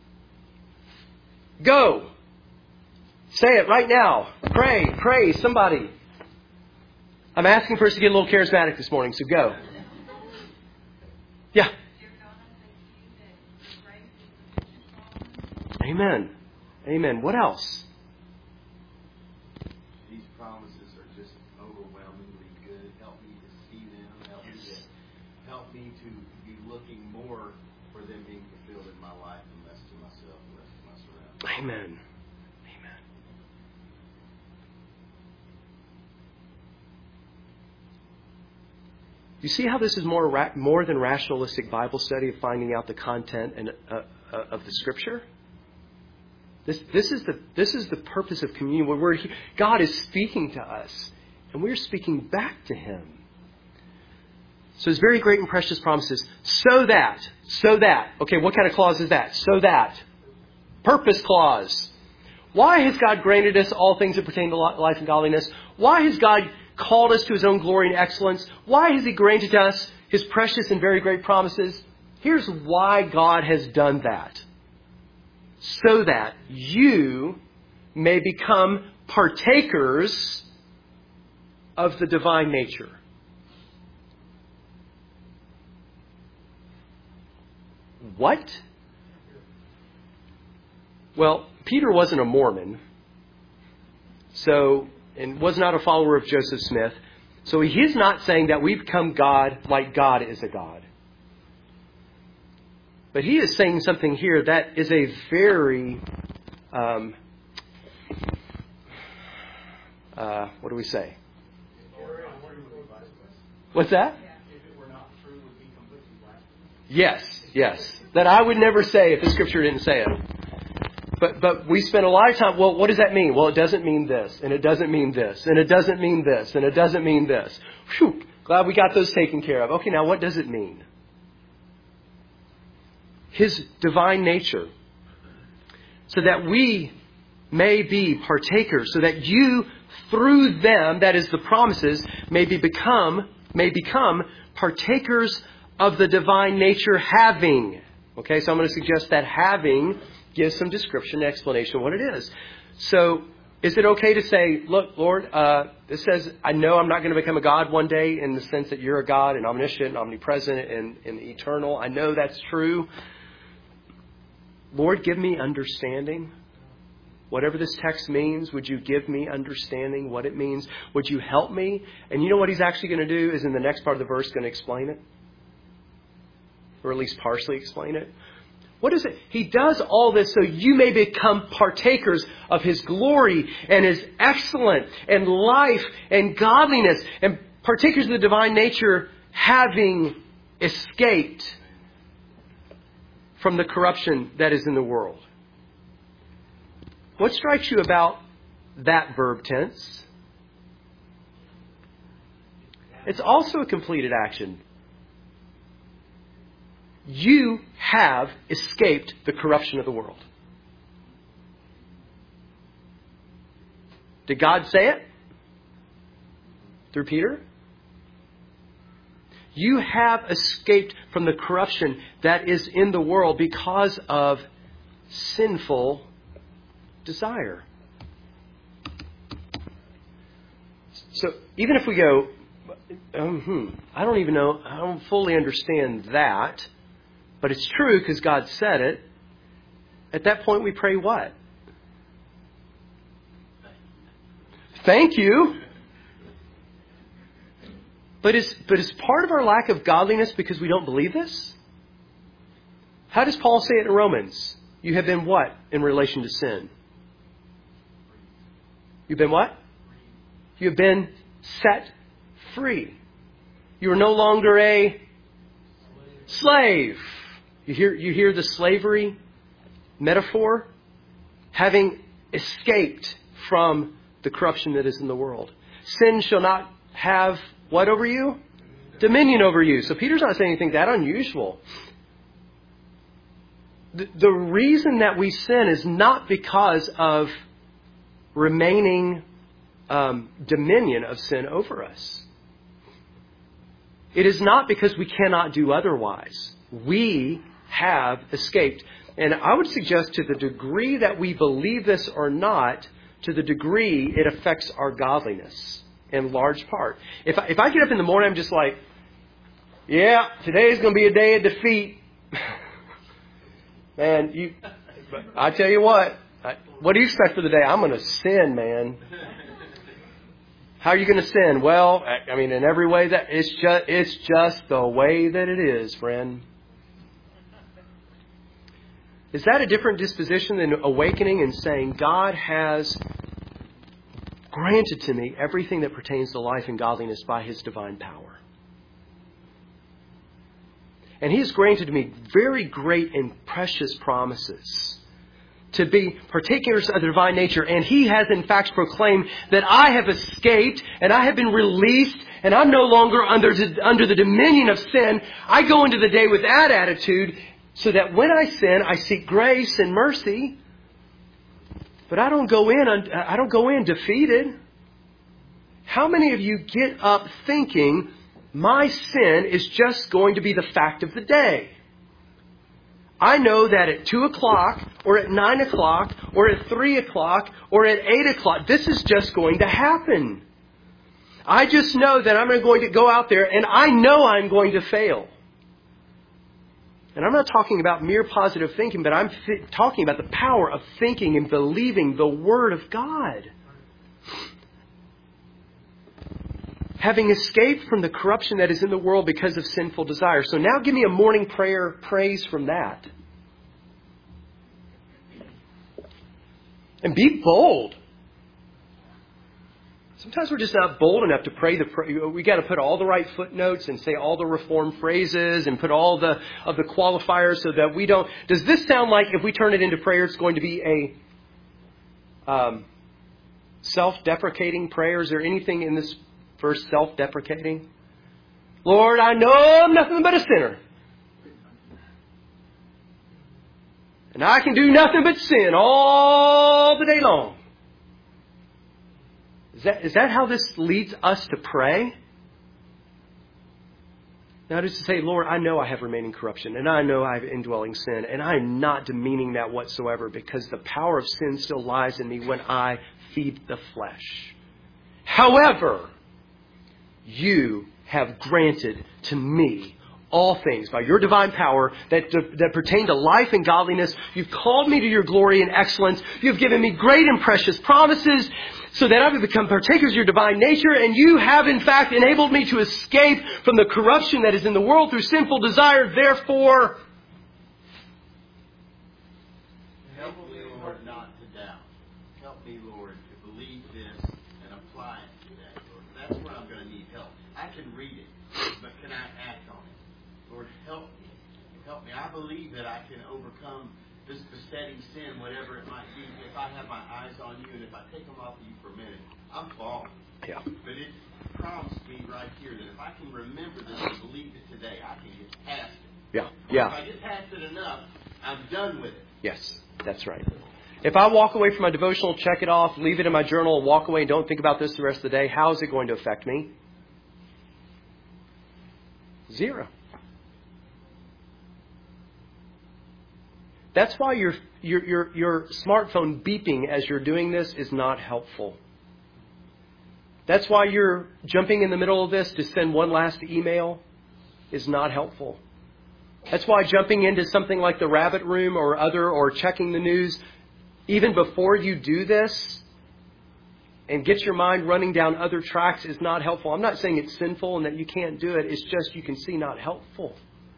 [SPEAKER 1] Go. Say it right now. Pray. Pray. Somebody. I'm asking for us to get a little charismatic this morning, so go. Yeah. Amen. Amen. What else?
[SPEAKER 4] These promises are just overwhelmingly good. Help me to see them. Help me to, help me to be looking more for them being fulfilled in my life and less to myself and less to my surroundings.
[SPEAKER 1] Amen. Amen. You see how this is more ra- more than rationalistic Bible study of finding out the content and uh, uh, of the Scripture? This this is the this is the purpose of communion, where we're, God is speaking to us, and we're speaking back to Him. So it's very great and precious promises. So that, so that. Okay, what kind of clause is that? So that. Purpose clause. Why has God granted us all things that pertain to life and godliness? Why has God called us to His own glory and excellence? Why has He granted to us His precious and very great promises? Here's why God has done that. So that you may become partakers of the divine nature. What? Well, Peter wasn't a Mormon, so and was not a follower of Joseph Smith. So he's not saying that we become God like God is a God. But he is saying something here that is a very, um, uh, what do we say? What's that? Yes, yes. That I would never say if the Scripture didn't say it. but but we spend a lot of time, well, what does that mean? Well, it doesn't mean this, and it doesn't mean this, and it doesn't mean this, and it doesn't mean this. Whew, glad we got those taken care of. Okay, now what does it mean? His divine nature, so that we may be partakers, so that you, through them, that is the promises, may be become, may become partakers of the divine nature, having. Okay, so I'm going to suggest that having gives some description and explanation of what it is. So, is it okay to say, look, Lord, uh, it says, I know I'm not going to become a God one day in the sense that you're a God and omniscient and omnipresent and, and eternal. I know that's true. Lord, give me understanding. Whatever this text means, would you give me understanding what it means? Would you help me? And you know what he's actually going to do is in the next part of the verse going to explain it. Or at least partially explain it. What is it? He does all this so you may become partakers of His glory and His excellence and life and godliness and partakers of the divine nature, having escaped from the corruption that is in the world. What strikes you about that verb tense? It's also a completed action. You have escaped the corruption of the world. Did God say it? Through Peter? You have escaped from the corruption that is in the world because of sinful desire. So even if we go, um, hmm, I don't even know, I don't fully understand that, but it's true because God said it. At that point we pray what? Thank you. But is, but is part of our lack of godliness because we don't believe this? How does Paul say it in Romans? You have been what in relation to sin? You've been what? You have been set free. You are no longer a slave. You hear, you hear the slavery metaphor? Having escaped from the corruption that is in the world. Sin shall not have what over you? Dominion over you. So Peter's not saying anything that unusual. The, the reason that we sin is not because of remaining um, dominion of sin over us. It is not because we cannot do otherwise. We have escaped. And I would suggest to the degree that we believe this or not, to the degree it affects our godliness in large part. If I, if I get up in the morning, I'm just like, yeah, today's going to be a day of defeat. Man, you, I tell you what, I, what do you expect for the day? I'm going to sin, man. How are you going to sin? Well, I, I mean, in every way that it's just, it's just the way that it is, friend. Is that a different disposition than awakening and saying, God has granted to me everything that pertains to life and godliness by His divine power? And He has granted to me very great and precious promises to be partakers of the divine nature. And He has in fact proclaimed that I have escaped and I have been released and I'm no longer under, under the dominion of sin. I go into the day with that attitude so that when I sin, I seek grace and mercy. But I don't go in, I don't go in defeated. How many of you get up thinking, my sin is just going to be the fact of the day? I know that at two o'clock or at nine o'clock or at three o'clock or at eight o'clock, this is just going to happen. I just know that I'm going to go out there and I know I'm going to fail. And I'm not talking about mere positive thinking, but I'm th- talking about the power of thinking and believing the Word of God. Having escaped from the corruption that is in the world because of sinful desire. So now give me a morning prayer praise from that. And be bold. Sometimes we're just not bold enough to pray the prayer. We got to put all the right footnotes and say all the reformed phrases and put all the of the qualifiers so that we don't. Does this sound like if we turn it into prayer, it's going to be a um, self-deprecating prayer? Is there anything in this verse self-deprecating? Lord, I know I'm nothing but a sinner. And I can do nothing but sin all the day long. Is that, is that how this leads us to pray? Now, just to say, Lord, I know I have remaining corruption, and I know I have indwelling sin, and I'm not demeaning that whatsoever, because the power of sin still lies in me when I feed the flesh. However, you have granted to me all things by your divine power that, that pertain to life and godliness. You've called me to your glory and excellence. You've given me great and precious promises so that I would become partakers of your divine nature. And you have, in fact, enabled me to escape from the corruption that is in the world through sinful desire. Therefore,
[SPEAKER 4] help me, Lord, not to doubt. Help me, Lord, to believe this and apply it today, Lord. That's where I'm going to need help. I can read it, but can I act on it? Lord, help me. Help me. I believe that I can overcome this besetting sin, whatever it might be, if I have my eyes on you and if I take them off of you for a minute. I'm falling.
[SPEAKER 1] Yeah.
[SPEAKER 4] But it promised me right here that if I can remember this and believe it today, I can get past it.
[SPEAKER 1] Yeah. Yeah.
[SPEAKER 4] If I get past it enough, I'm done with it.
[SPEAKER 1] Yes, that's right. If I walk away from my devotional, check it off, leave it in my journal, and walk away and don't think about this the rest of the day, how is it going to affect me? Zero. That's why your, your, your, your smartphone beeping as you're doing this is not helpful. That's why you're jumping in the middle of this to send one last email is not helpful. That's why jumping into something like the Rabbit Room or other, or checking the news, even before you do this and get your mind running down other tracks is not helpful. I'm not saying it's sinful and that you can't do it. It's just you can see not helpful.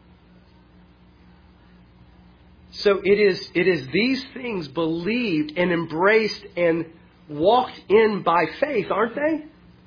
[SPEAKER 1] So it is, it is these things believed and embraced and walked in by faith, aren't they?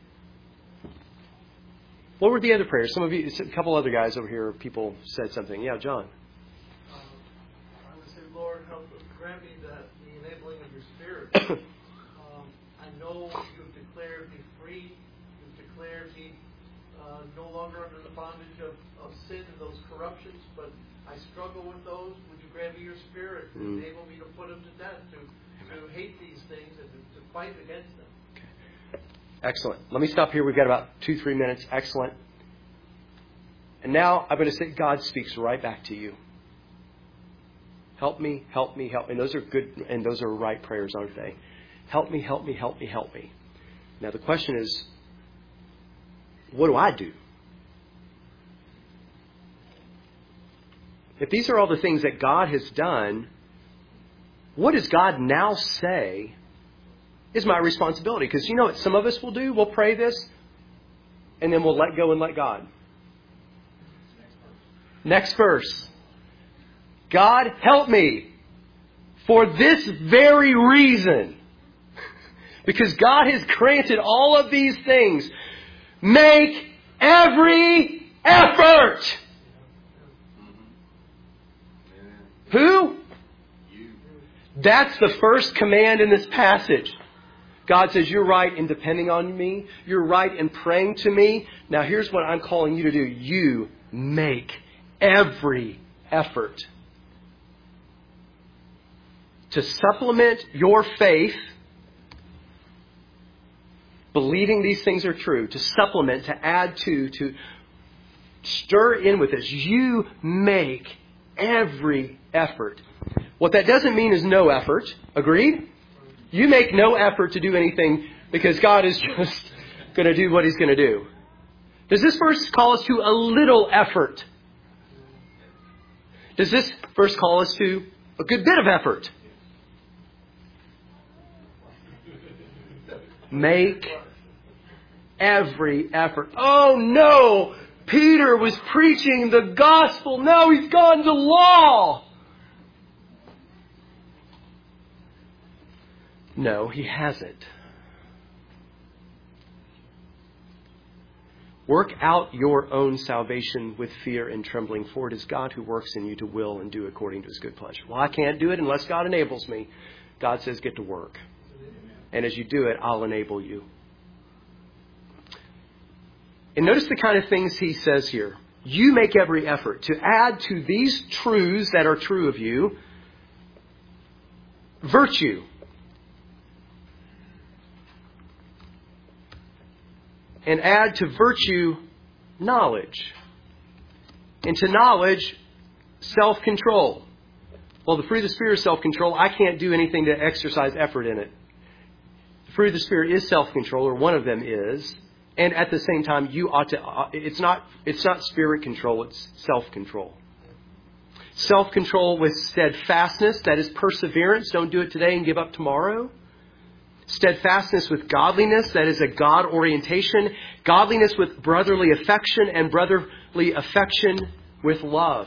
[SPEAKER 1] What were the other prayers? Some of you, a couple other guys over here, people said something. Yeah, John.
[SPEAKER 2] Um, I would say, Lord, help grant me the, the enabling of your Spirit. um, I know you've declared me free. You've declared me uh, no longer under the bondage of, of sin and those corruptions, but I struggle with those. Would you grant me your Spirit to mm. enable me to put them to death, to, to hate these things and to, to fight against them?
[SPEAKER 1] Excellent. Let me stop here. We've got about two, three minutes. Excellent. And now I'm going to say God speaks right back to you. Help me, help me, help me. And those are good and those are right prayers, aren't they? Help me, help me, help me, help me. Now the question is, what do I do? If these are all the things that God has done, what does God now say is my responsibility? Because you know what some of us will do? We'll pray this, and then we'll let go and let God. Next verse. God, help me for this very reason. Because God has granted all of these things. Make every effort. Who? You. That's the first command in this passage. God says, you're right in depending on me. You're right in praying to me. Now here's what I'm calling you to do. You make every effort to supplement your faith, believing these things are true, to supplement, to add to, to stir in with this. You make every effort. What that doesn't mean is no effort. Agreed? You make no effort to do anything because God is just going to do what He's going to do. Does this verse call us to a little effort? Does this verse call us to a good bit of effort? Make every effort. Oh no! Peter was preaching the gospel. Now he's gone to law. No, he hasn't. Work out your own salvation with fear and trembling, for it is God who works in you to will and do according to his good pleasure. Well, I can't do it unless God enables me. God says, get to work. And as you do it, I'll enable you. And notice the kind of things he says here. You make every effort to add to these truths that are true of you virtue. And add to virtue knowledge. And to knowledge, self-control. Well, the fruit of the Spirit is self-control. I can't do anything to exercise effort in it. The fruit of the Spirit is self-control, or one of them is. And at the same time, you ought to, it's not, it's not spirit control, it's self-control. Self-control with steadfastness, that is perseverance. Don't do it today and give up tomorrow. Steadfastness with godliness, that is a God orientation. Godliness with brotherly affection, and brotherly affection with love.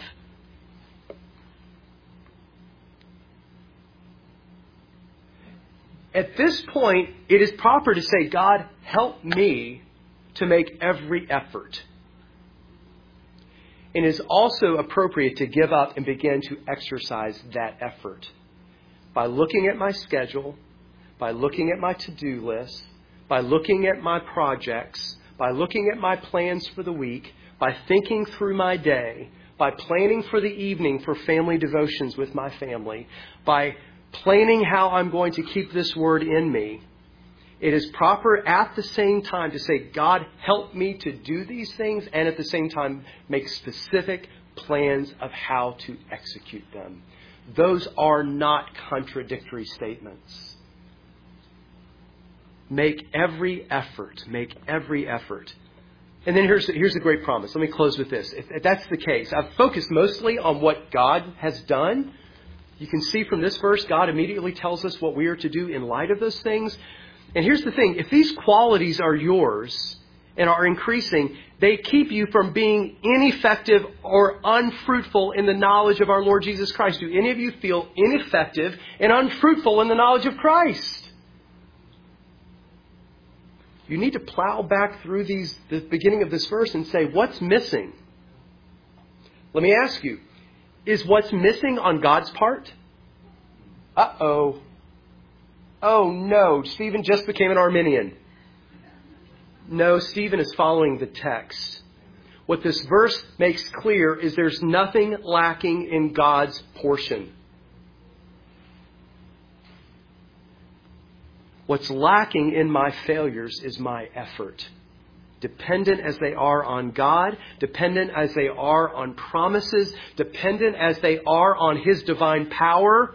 [SPEAKER 1] At this point, it is proper to say, God, help me to make every effort. It is also appropriate to give up and begin to exercise that effort by looking at my schedule, by looking at my to-do list, by looking at my projects, by looking at my plans for the week, by thinking through my day, by planning for the evening for family devotions with my family, by planning how I'm going to keep this word in me. It is proper at the same time to say, God, help me to do these things, and at the same time make specific plans of how to execute them. Those are not contradictory statements. Make every effort. Make every effort. And then here's, here's a great promise. Let me close with this. If, if that's the case, I've focused mostly on what God has done. You can see from this verse, God immediately tells us what we are to do in light of those things. And here's the thing. If these qualities are yours and are increasing, they keep you from being ineffective or unfruitful in the knowledge of our Lord Jesus Christ. Do any of you feel ineffective and unfruitful in the knowledge of Christ? You need to plow back through these, the beginning of this verse and say, what's missing? Let me ask you, is what's missing on God's part? Uh-oh. Oh no, Stephen just became an Arminian. No, Stephen is following the text. What this verse makes clear is there's nothing lacking in God's portion. What's lacking in my failures is my effort. Dependent as they are on God, dependent as they are on promises, dependent as they are on His divine power.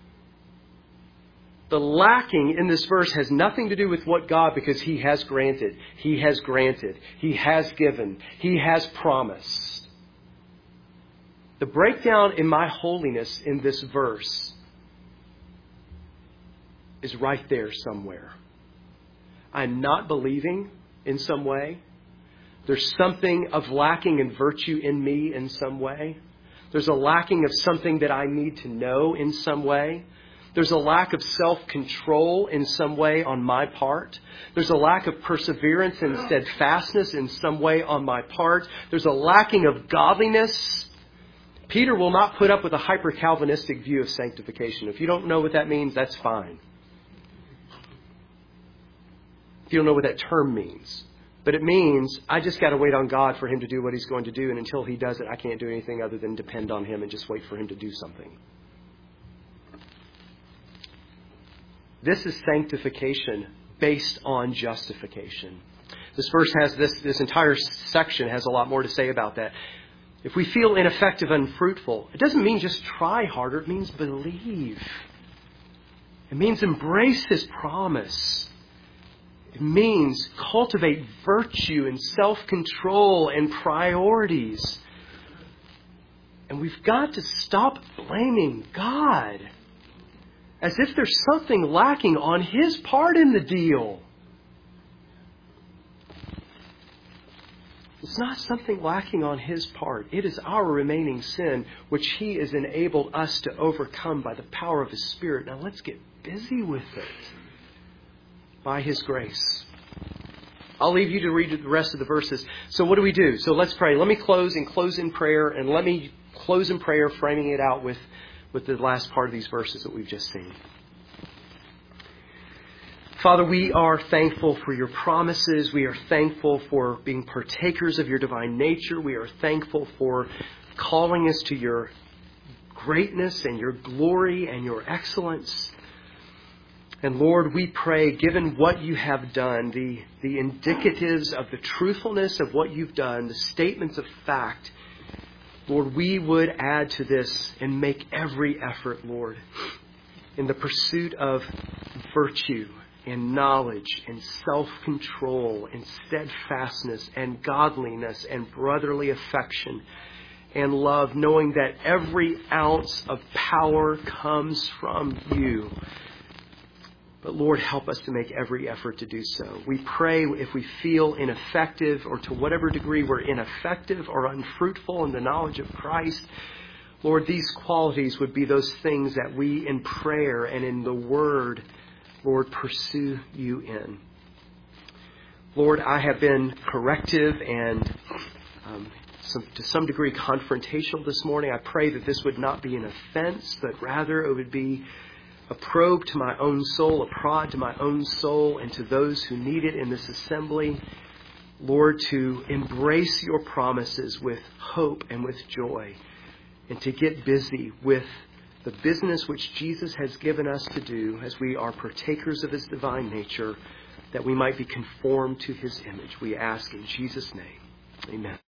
[SPEAKER 1] The lacking in this verse has nothing to do with what God, because He has granted, He has granted, He has given, He has promised. The breakdown in my holiness in this verse is right there somewhere. I'm not believing in some way. There's something of lacking in virtue in me in some way. There's a lacking of something that I need to know in some way. There's a lack of self-control in some way on my part. There's a lack of perseverance and steadfastness in some way on my part. There's a lacking of godliness. Peter will not put up with a hyper-Calvinistic view of sanctification. If you don't know what that means, that's fine. If you don't know what that term means. But it means I just got to wait on God for Him to do what He's going to do. And until He does it, I can't do anything other than depend on Him and just wait for Him to do something. This is sanctification based on justification. This verse has this, this entire section has a lot more to say about that. If we feel ineffective and unfruitful, it doesn't mean just try harder. It means believe. It means embrace His promise. It means cultivate virtue and self-control and priorities. And we've got to stop blaming God as if there's something lacking on His part in the deal. It's not something lacking on His part. It is our remaining sin, which He has enabled us to overcome by the power of His Spirit. Now let's get busy with it by His grace. I'll leave you to read the rest of the verses. So what do we do? So let's pray. Let me close and close in prayer, and let me close in prayer, framing it out with, with the last part of these verses that we've just seen. Father, we are thankful for your promises. We are thankful for being partakers of your divine nature. We are thankful for calling us to your greatness and your glory and your excellence. And Lord, we pray, given what you have done, the, the indicatives of the truthfulness of what you've done, the statements of fact, Lord, we would add to this and make every effort, Lord, in the pursuit of virtue and knowledge and self-control and steadfastness and godliness and brotherly affection and love, knowing that every ounce of power comes from you. But Lord, help us to make every effort to do so. We pray if we feel ineffective, or to whatever degree we're ineffective or unfruitful in the knowledge of Christ, Lord, these qualities would be those things that we in prayer and in the Word, Lord, pursue you in. Lord, I have been corrective and um, some, to some degree confrontational this morning. I pray that this would not be an offense, but rather it would be a probe to my own soul, a prod to my own soul, and to those who need it in this assembly. Lord, to embrace your promises with hope and with joy, and to get busy with the business which Jesus has given us to do as we are partakers of his divine nature, that we might be conformed to his image. We ask in Jesus' name. Amen.